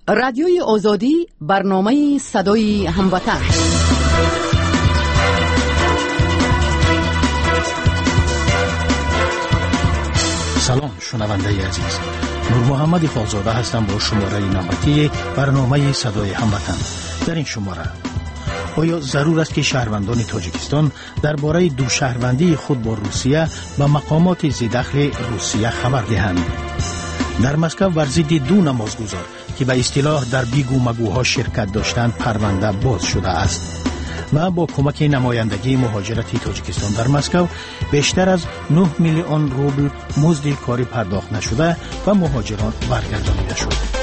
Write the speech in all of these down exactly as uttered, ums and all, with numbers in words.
رادیوی آزادی، برنامه صدای هموطن. سلام شنونده عزیز، نور محمد فاضلاده هستم با شماره نوبتی برنامه صدای هموطن. در این شماره آیا ضرور است که شهروندان تاجیکستان درباره دو شهروندی خود با روسیه و مقامات ذی‌دخل روسیه خبر دهند؟ در مسکو ورزید دو نمازگزار که به اصطلاح در بیگو مگوها شرکت داشتند پرونده باز شده است و با کمک نمایندگی مهاجرتی تاجیکستان در مسکو بیشتر از نه میلیون روبل مزد کاری پرداخت نشده و مهاجران برگردانیده شد.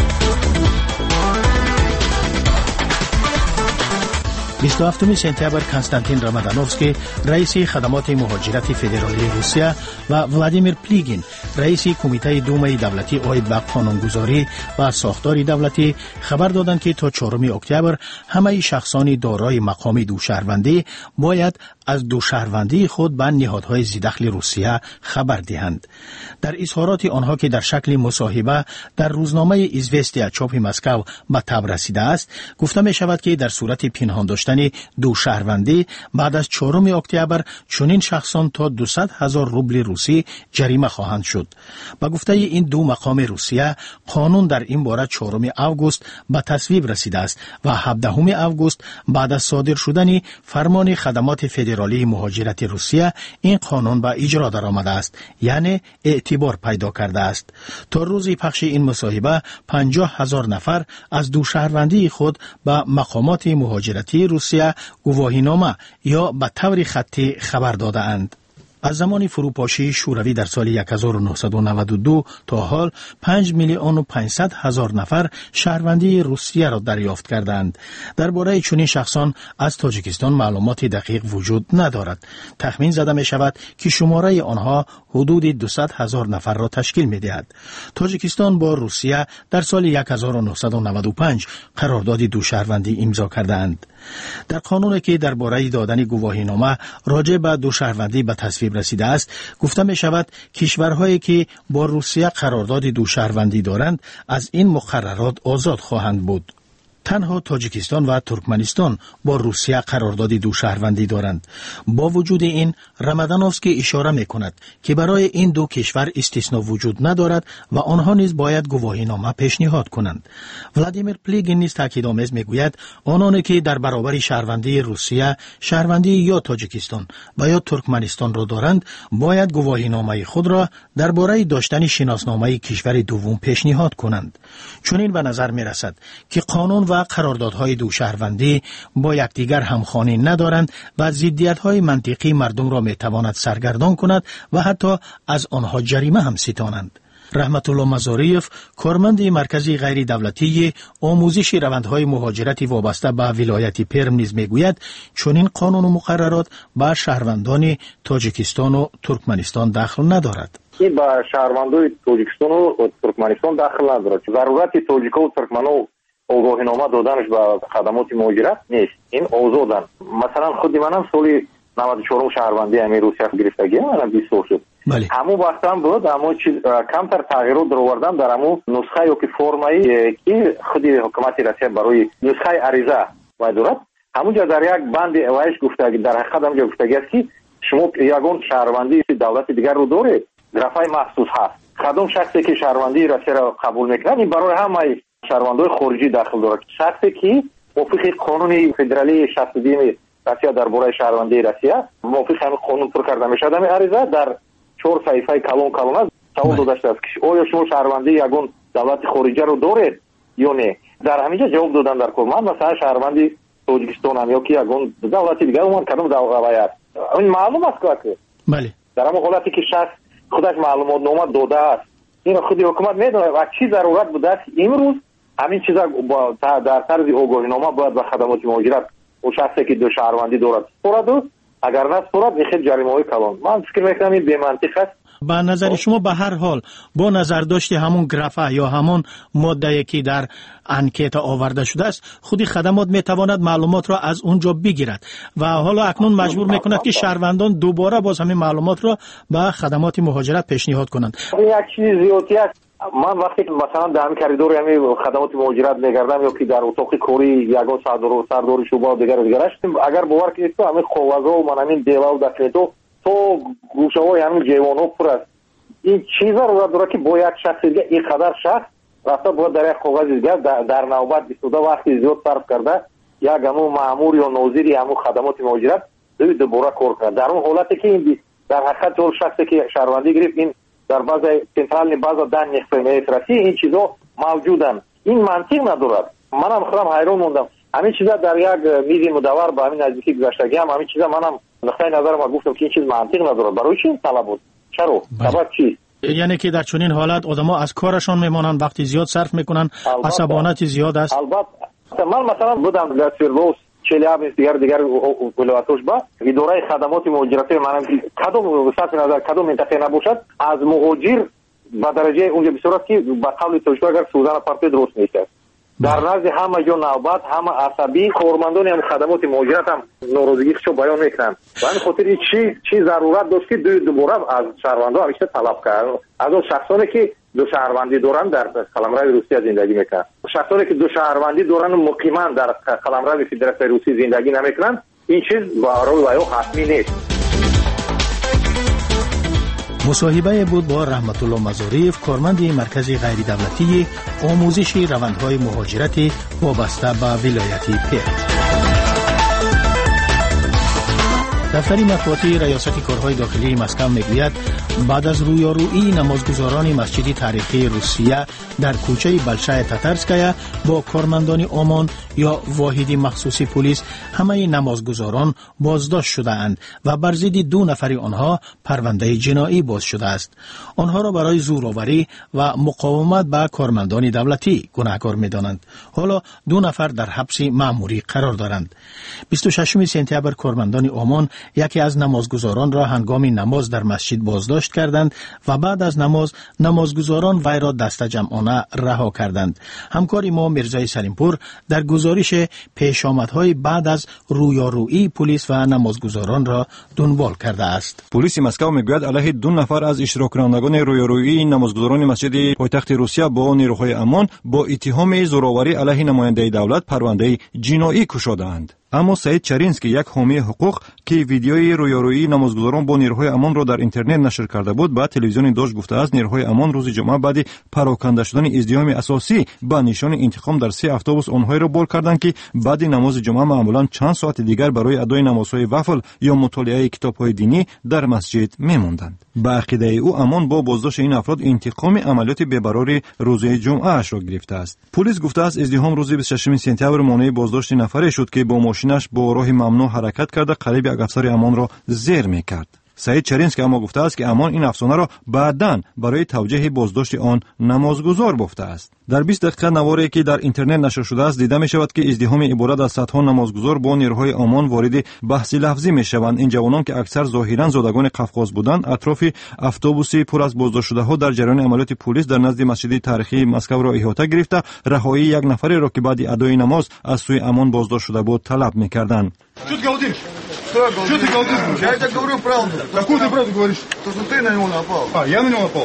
بیست و هفتم سپتامبر کنستانتین رامادانوفسکی رئیس خدمات مهاجرت فدرالی روسیه و ولادیمیر پلیگین رئیس کمیته دومای دولتی آید به قانونگذاری و ساختار دولتی خبر دادند که تا چهارم اکتبر همه شخصان دارای مقام دو شهروندی باید از دو شهروندی خود به نهادهای ذی‌دخل روسیه خبر دهند. در اظهارات آنها که در شکل مصاحبه در روزنامه ایزوستیا چاپ مسکو به تب رسیده است، گفته می شود که در صورت پنهان داشتن دو شهروندی بعد از چهارم اکتبر چنین شخصان تا دویست هزار روبل روسی جریمه خواهند شد. با گفته این دو مقام روسیه، قانون در این باره چهارم آگوست به تصویب رسیده است و هفدهم آگوست بعد از صادر شدن فرمان خدمات فدرالی مهاجرت روسیه این قانون به اجرا درآمده است، یعنی اعتبار پیدا کرده است. تا روز پخش این مصاحبه پنجاه هزار نفر از دو شهروندی خود به مقامات مهاجرتی روسیه گواهینامه یا به طور خطی خبر داده اند. از زمان فروپاشی شوروی در سال هزار و نهصد و نود و دو تا حال پنج میلیون و پانصد هزار نفر شهروندی روسیه را دریافت کردند. درباره چنین شخصان از تاجیکستان معلومات دقیق وجود ندارد. تخمین زده می شود که شماره آنها حدود دویست هزار نفر را تشکیل می دهد. تاجیکستان با روسیه در سال هزار و نهصد و نود و پنج قرارداد دو شهروندی امضا کردند. در قانونی که درباره دادن گواهینامه راجع به دو شهروندی به تصویب رسیده است، گفته می شود کشورهایی که با روسیه قرارداد دو شهروندی دارند از این مقررات آزاد خواهند بود. تنها تاجیکستان و ترکمنستان با روسیه قرارداد دو شهروندی دارند. با وجود این، رامادانوفسکی اشاره می کند که برای این دو کشور استثنا وجود ندارد و آنها نیز باید گواهینامه پیشنهاد کنند. ولادیمیر پلیگین نیز تاکیدآمیز می گوید آنانی که در برابر شهروندی روسیه شهروندی یا تاجیکستان و یا ترکمنستان را دارند باید گواهینامه خود را درباره داشتن شناسنامه کشور دوم پیشنهاد کنند. چنین به نظر می رسد که قانون و قراردادهای دو شهروندی با یکدیگر همخوانی ندارند و ضدیت‌های منطقی مردم را می‌تواند سرگردان کند و حتی از آنها جریمه هم ستانند. رحمت الله مزاریف، کارمند مرکز غیر دولتی آموزش روندهای مهاجرت وابسته به ولایت پرم نیز میگوید چنین قانون و مقررات به شهروندان تاجیکستان و ترکمنستان دخل ندارد. این به شهروندان تاجیکستان و ترکمنستان دخل ندارد. ضرورت تاجیکا و ترکمنا آگاهینامه دادنش به خدمات مهاجرت نیست. این آزادن. مثلا خود منم سالی نود و چهار شهروندی همین روسیه گرفتگی منم بیست سال شد. بله. همون وقت هم بود، اما چیز کمتر تغییرات در آوردن در همون نسخه یا که فرمایی که خود حکومت روسیه برای نسخه عریضه و دارد، همونجا در یک بند اوایش گفتگی در حقیقت همونجا گفتگی است که شما یگان شهروندی دولت دیگر رو دارید، گرافای مخصوص هست. خدام شخصی که شهروندی روسیه را قبول میکنه این برای همه شهروندان خارجی داخل دارد. شخصی که موافق قانون فدرالی شصت و دو روسیه درباره شهروندی روسیه موافق همین قانون پر کرده میشد، همین عریضه در چهار صفحه کلون کلون سوال داده است که آیا شما شهروندی یگان دولت خارجی رو دارید یا نه؟ در همینجا جواب دادن در کل من مثلا شهروندی تاجیکستان هم یا که یگان دولت دیگر اون کدام دولت این معلوم است که بله در همون حالتی که شخص خودش معلومات نامه داده است، این خودی حکومت میدونه و چی ضرورت بوده است امروز همین چیزا در طرز آگاهینامه باید به خدمات مهاجرت و شخصی که دو شهروندی دارد سپرد، اگر نه سپرد خیلی جریمه های کلان. من فکر میکنم این بی منطق است به نظر شما به هر حال با نظر داشتی همون گرافه یا همون ماده که در انکیت آورده شده است، خودی خدمات میتواند معلومات را از اونجا بگیرد و حالا اکنون مجبور میکند که شهروندان دوباره باز همین معلومات را به خدمات مهاجرت پیشنهاد کنند. یک چیز زیادی است. من وقتی که مثلا در همین کریدور همین خدمات مهاجرت میگردم یا که در اتاق کاری یگان سردار سردار شعبه و دیگر دیگر است، اگر باور کنید تو همین خوازا و من همین دیوا و دفعتو تو گوشه‌های همین جوانو پر است. این چیزا رو داره که با یک شخص دیگه این قدر شخص رفته بود در یک کاغذ دیگه در نوبت استوده وقتی زیاد صرف کرده یک همون مأمور یا ناظری همون خدمات مهاجرت دوی دوباره کار کرد. در اون حالتی که این در حقیقت اون شخصی که شهروندی گرفت این در بعض سنترال بعض دن نخفه این چیزا موجودن. این منطق ندارد. منم خودم حیران موندم. همین چیزا در یک میز مدور با همین نزدیکی گذشتگی هم همین چیزا منم نقطه نظر ما گفتم که این چیز منطق نداره. برای چی این طلب بود؟ چرا؟ سبب چی؟ یعنی که در چنین حالت آدم‌ها از کارشان میمونن، وقتی زیاد صرف میکنن، عصبانیت زیاد است. البته من مثلا بودم در سیرلوس چلیاب دیگر دیگر ولایتوش با اداره خدمات مهاجرت منم کدوم صرف نظر کدوم منطقه نباشد از مهاجر به درجه اونجا به صورت که به قول توشو اگر سوزن پارتی درست نیست در نزد همه جو نوبت همه عصبی کارمندان هم خدمات مهاجرت هم ناراضگیشو بیان میکنن و این خاطر چی چی ضرورت داشت که دو دوباره از شهروندان همیشه طلب کردن از اون شخصانی که دو شهروندی دوران در قلمرو روسیه زندگی میکنن، شخصانی که دو شهروندی دوران مقیما در قلمرو فدراسیون روسیه زندگی نمیکنن، این چیز برای او حتمی نیست. مصاحبه بود با رحمت الله مزاریف، کارمند مرکز غیر دولتی آموزش روندهای مهاجرت وابسته به ولایت پرت. دفتر مطبوعاتی ریاست کارهای داخلی مسکو میگوید بعد از رویارویی نمازگزاران مسجد تاریخی روسیه در کوچه بلشای تاترسکایا با کارمندان آمان یا واحد مخصوصی پلیس همه نمازگزاران بازداشت شده اند و بر ضد دو نفر آنها پرونده جنایی باز شده است. آنها را برای زورآوری و مقاومت به کارمندان دولتی گناهکار می‌دانند. حالا دو نفر در حبس مأموری قرار دارند. بیست و ششم سپتامبر کارمندان آمان یکی از نمازگزاران را هنگام نماز در مسجد بازداشت کردند و بعد از نماز نمازگزاران وی را دست جمعانه رها کردند. همکار ما میرزای سلیمپور در گزارش پیشامدهای بعد از رویارویی پلیس و نمازگزاران را دنبال کرده است. پلیس مسکو میگوید علیه دو نفر از اشتراک کنندگان رویارویی نمازگزاران مسجد پایتخت روسیه با نیروهای امان با اتهام زورآوری علیه نماینده دولت پرونده جنایی گشوده‌اند. اما سعید چرینسکی یک حامی حقوق که ویدیوی رویارویی نمازگزاران با نیروهای امان را در اینترنت نشر کرده بود با تلویزیون داش گفته است نیروهای امان روز جمعه بعد پراکنده شدن ازدحام اساسی با نشان انتقام در سه اتوبوس آنها را بول کردند که بعد نماز جمعه معمولا چند ساعت دیگر برای ادای نمازهای وفل یا مطالعه کتاب‌های دینی در مسجد می‌ماندند. با عقیده او امان با بازداشت این افراد انتقام عملیات بی‌برار روز جمعه اش را گرفته است. پلیس گفته است ازدحام روز بیست و ششم سپتامبر مانع بازداشت نفری شد که با ماشینش با راه ممنوع حرکت کرده قریب یک افسر امان را زیر می‌کرد. سعید چرینسکی اما گفته است که امان این افسانه را بعداً برای توجیه بازداشت آن نمازگزار گفته است. در بیست دقیقه نواری که در اینترنت نشر شده است دیده می شود که ازدحام عبارت از صدها نمازگزار با نیروهای امان وارد بحث لفظی می شوند. این جوانان که اکثر ظاهراً زادگان قفقاز بودند اطراف اتوبوسی پر از بازداشت شده ها در جریان عملیات پلیس در نزد مسجد تاریخی مسکو را احاطه گرفته رهایی یک نفر را که بعد ادای نماز از سوی امان баздошт шуда буд талаб мекарданд. Что ты галдишь? Что ты галдишь? Я тебе говорю правду. Какую ты правду говоришь? То, что ты на него напал. А, я на него напал?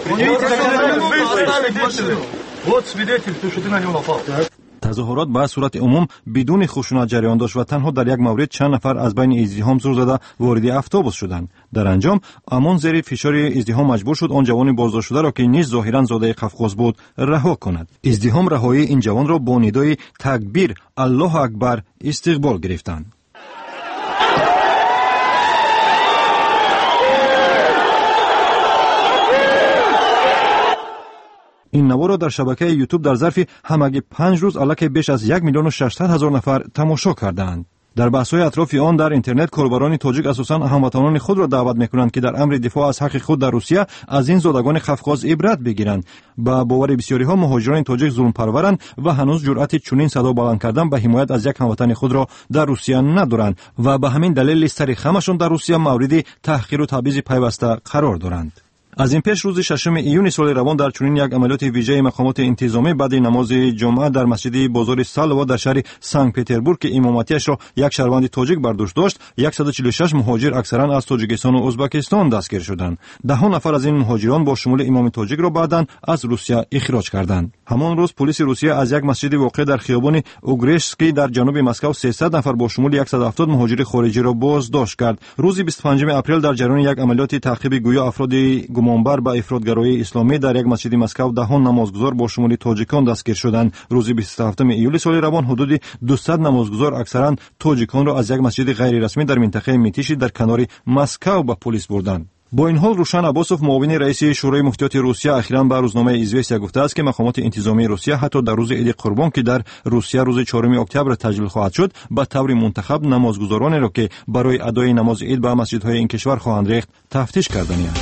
Вот свидетель, что ты на него напал. تظاهرات به صورت عموم بدون خشونت جریان داشت و تنها در یک مورد چند نفر از بین ازدحام زور زده وارد اتوبوس شدند. در انجام امان زیر فشار ازدحام مجبور شد آن جوان بازداشت شده را که نیز ظاهرا زاده قفقاز بود رها کند. ازدحام رهایی این جوان را با ندای تکبیر الله اکبر استقبال گرفتند. این نوار را در شبکه یوتیوب در ظرف همگی پنج روز علاقه بیش از یک میلیون و ششصد هزار نفر تماشا کردند. در بحث‌های اطراف آن در اینترنت کاربران تاجیک اساساً هموطنان خود را دعوت می‌کنند که در امر دفاع از حق خود در روسیه از این زادگان قفقاز عبرت بگیرند. با باور بسیاری‌ها مهاجران تاجیک ظلم پرورند و هنوز جرأت چنین صدا بلند کردن به حمایت از یک هموطن خود را در روسیه ندارند و به همین دلیل سر خمشان در روسیه مورد تحقیر و تبعیض پیوسته قرار دارند. از این پیش روز ششم ایون سال روان در چنین یک عملیات ویژه مقامات انتظامی بعد نماز جمعه در مسجد بازار سالوا در شهر سنت پتربورگ که امامتیش را یک شهروند تاجیک بر دوش داشت، صد و چهل و شش مهاجر اکثرا از تاجیکستان و ازبکستان دستگیر شدند. ده ها نفر از این مهاجران با شمول امام تاجیک را بعداً از روسیه اخراج کردند. همان روز پلیس روسیه از یک مسجد واقع در خیابان اوگرشسکی در جنوب مسکو سیصد نفر با شمول صد و هفتاد مهاجر خارجی را بازداشت کرد. روز بیست و پنجم اپریل در جریان یک عملیات تعقیب گویا افراد گمانبر به افراطگرایی اسلامی در یک مسجد مسکو ده ها نمازگزار با شمول تاجیکان دستگیر شدند. روز بیست و هفتم ایول سال روان حدود دویست نمازگزار اکثرا تاجیکان را از یک مسجد غیر رسمی در منطقه میتیشی در کنار مسکو به پلیس بردند. با این حال روشن عباسوف معاون رئیس شورای مفتیات روسیه اخیراً به روزنامه ایزوستیا گفته است که مقامات انتظامی روسیه حتی در روز عید قربان که در روسیه روز چهارم اکتبر تجلیل خواهد شد به طور منتخب نمازگزارانی را که برای ادای نماز عید به مسجدهای این کشور خواهند ریخت تفتیش کردند.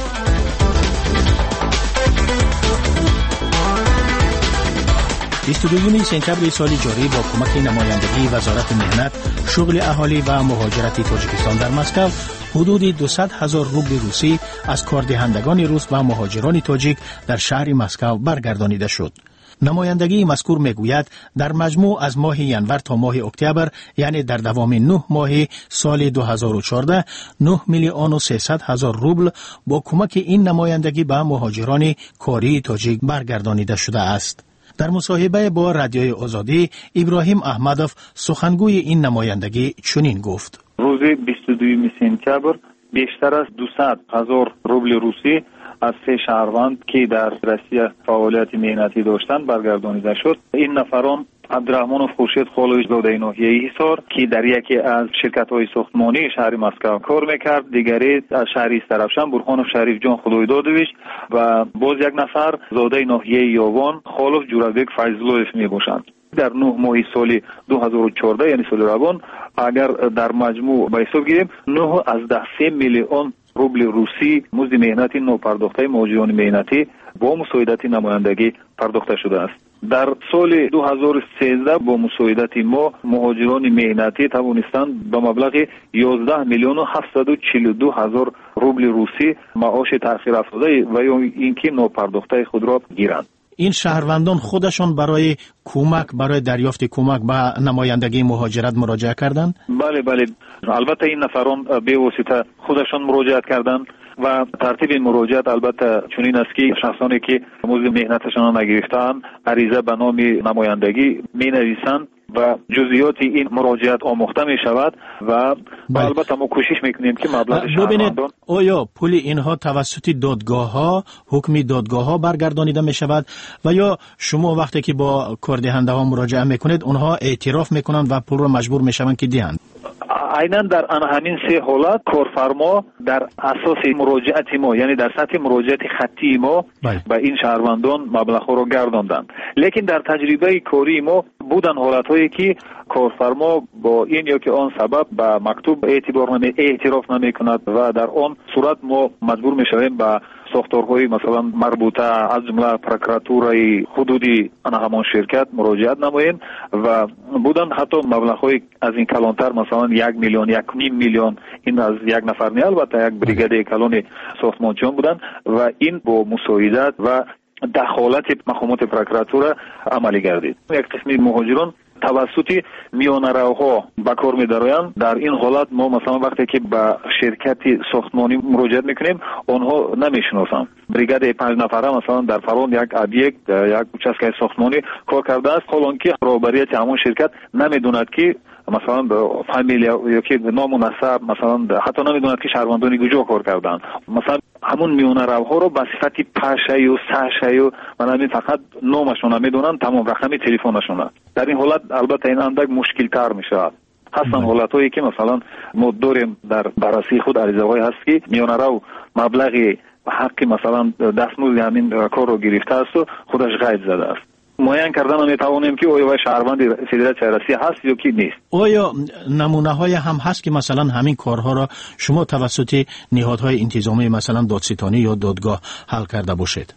بیست و دوم سپتامبر سال جاری با کمک نمایندگی وزارت مهنت، شغل اهالی و مهاجرت تاجیکستان در مسکو حدود دویست هزار روبل روسی از کاردهندگان روس و مهاجران تاجیک در شهر مسکو برگردانیده شد. نمایندگی مذکور میگوید در مجموع از ماه ینور تا ماه اکتبر، یعنی در دوام نه ماه سال دو هزار و چهارده، نه میلیون و سیصد هزار روبل با کمک این نمایندگی به مهاجران کاری تاجیک برگردانیده شده است. در مصاحبه با رادیوی آزادی، ابراهیم احمدوف سخنگوی این نمایندگی چنین گفت: روز بیست و دوم سپتامبر بیشتر از دویست هزار روبل روسی از سه شهروند که در روسیه فعالیت مهنتی داشتند برگردانیده شد. این نفران عبدالرحمن خورشید خالویچ زاده ناحیه حصار که در یکی از شرکت‌های ساختمانی شهر مسکو کار می‌کرد، دیگری از شهر استرابشان برهان شریف جان خدایدادویچ و باز یک نفر زاده ناحیه یاوان خالوف جورابک فیضلویف میباشند. در نه ماه سال دو هزار و چهارده یعنی سال روان اگر در مجموع به حساب گیریم نه از ده سه میلیون روبل روسی مزد مهنتی نوپرداخته مهاجران مهنتی با مساعدت نمایندگی پرداخته شده است. در سال دو هزار و سیزده با مساعدت ما مهاجران مهنتی توانستند به مبلغ یازده میلیون و هفتصد و چهل و دو هزار روبل روسی معاش تأخیر افتاده و یا اینکه نوپرداخته خود را گیرند. این شهروندان خودشان برای کمک برای دریافت کمک به نمایندگی مهاجرت مراجعه کردند؟ بله بله، البته این نفران به واسطه خودشان مراجعت کردند و ترتیب مراجعت البته چنین است که شخصانی که مزد مهنتشان را نگرفتند عریضه به نام نمایندگی می‌نویسند و جزئیات این مراجعت آموخته می شود و البته ما کوشش میکنیم که مبلغ شهروندان. آیا پول اینها توسط دادگاه ها، حکم دادگاه ها برگردانیده می شود و یا شما وقتی که با کاردهنده ها مراجعه میکنید اونها اعتراف میکنند و پول را مجبور میشوند که دهند؟ عیناً در آن همین سه حالت کارفرما در اساس مراجعت ما، یعنی در سطح مراجعت خطی ما به این شهروندان مبلغ را گرداندند. لیکن در تجربه کاری ما بودن حالت‌هایی که کارفرما با این یا که آن سبب به مکتوب اعتبار نمی اعتراف نمی کند و در آن صورت ما مجبور میشویم به ساختارهای مثلا مربوطه از جمله پروکراتورای حدودی آن همان شرکت مراجعت نماییم و بودن حتی مبلغ‌های از این کلانتر مثلا یک میلیون یک نیم میلیون این از یک نفر نه، البته یک بریگاد کلان ساختمانچیان بودن و این با مساعدت و دخالت مقامات پروکراتور عملی گردید. یک قسمی مهاجران توسط میانه‌روها به کار می‌دارند. در این حالت ما مثلا وقتی که به شرکت ساختمانی مراجعه میکنیم آنها نمیشناسند. بریگاد پنج نفره مثلا در فلان یک ابیکت یک участке ساختمانی کار کرده است، حالان که رهبریت همون شرکت نمیدوند که مثلا به فامیلیا یا که نام و نسب مثلا حتی نمیدوند که شهروندانی کجا کار کردند. مثلا همون میونه روها رو به صفت پشه و سشه و من فقط نامشون نمیدونن، تمام رقم تلفنشون. در این حالت البته این اندک مشکل تر میشه. هستن حالتایی که مثلا ما داریم در بررسی خود عریضه‌های هست که میونه رو مبلغی حق مثلا دستمزد همین کار رو گرفته است و خودش قید زده است. معین کردن میتوانیم که آیا شهروند فدراسیون روسیه هست یا کی نیست. آیا نمونه های هم هست که مثلا همین کارها را شما توسط نهادهای انتظامی مثلا دادستانی یا دادگاه حل کرده باشید؟ سال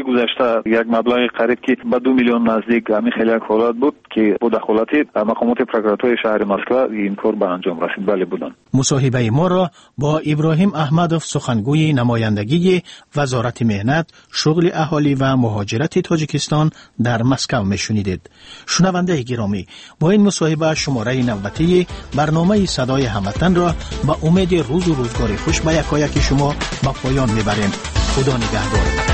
گذشته یک مبلغ قریب که به دو میلیون نزدیک همین خیلی یک حالت بود که با دخالت مقامات پروکراتوری شهر مسکو این کار به انجام رسید. بله بودن. مصاحبه ما را با ابراهیم احمدوف سخنگوی نمایندگی وزارت مهنت، شغل اهالی و مهاجرت تاجیکستان در مسکو میشنیدید. شنونده گرامی، با این مصاحبه شماره نوبتی برنامه صدای هموطن را با امید روز و روزگار خوش به یکایک شما با پایان میبریم. خدا نگهدار.